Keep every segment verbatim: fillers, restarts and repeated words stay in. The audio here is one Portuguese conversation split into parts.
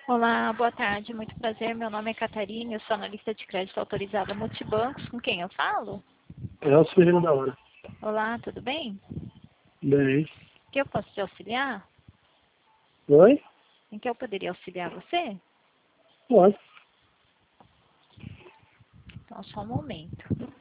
Olá, boa tarde, muito prazer. Meu nome é Catarina, eu sou analista de crédito autorizada Multibancos. Com quem eu falo? É o sujeito da hora. Olá, tudo bem? Bem. Em que eu posso te auxiliar? Oi? Em que eu poderia auxiliar você? Pode. Então, só um momento.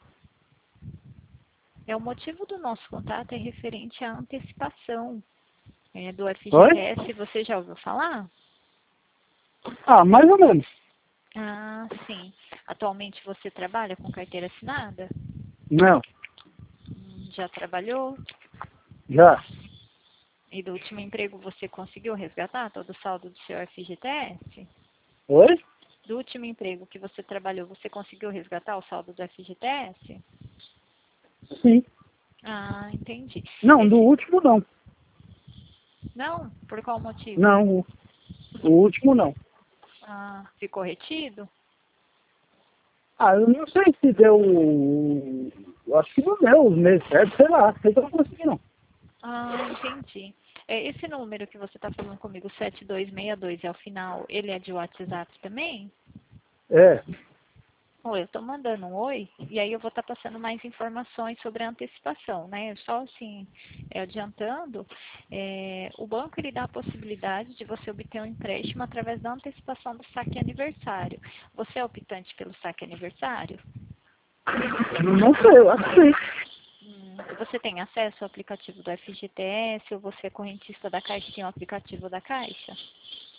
É, o motivo do nosso contato é referente à antecipação é, do Oi? F G T S. Você já ouviu falar? Ah, mais ou menos. Ah, sim. Atualmente você trabalha com carteira assinada? Não. Hum, Já trabalhou? Já. E do último emprego você conseguiu resgatar todo o saldo do seu F G T S? Oi? Do último emprego que você trabalhou, você conseguiu resgatar o saldo do F G T S? Sim. Ah, entendi. Não, do Esse... último não. Não? Por qual motivo? Não, o, o último não. Ah, ficou retido? Ah, eu não sei se deu. Eu acho que não deu os meses certos, sei lá. Sei que eu não consegui não. Ah, entendi. É, esse número que você está falando comigo, sete dois seis dois, é o final, ele é de WhatsApp também? É. Oi, eu estou mandando um oi, e aí eu vou estar passando mais informações sobre a antecipação, né? Só assim, é, adiantando, é, o banco ele dá a possibilidade de você obter um empréstimo através da antecipação do saque aniversário. Você é optante pelo saque aniversário? Não sei, eu acho que sim. Hum, você tem acesso ao aplicativo do F G T S ou você é correntista da Caixa e tem o aplicativo da Caixa?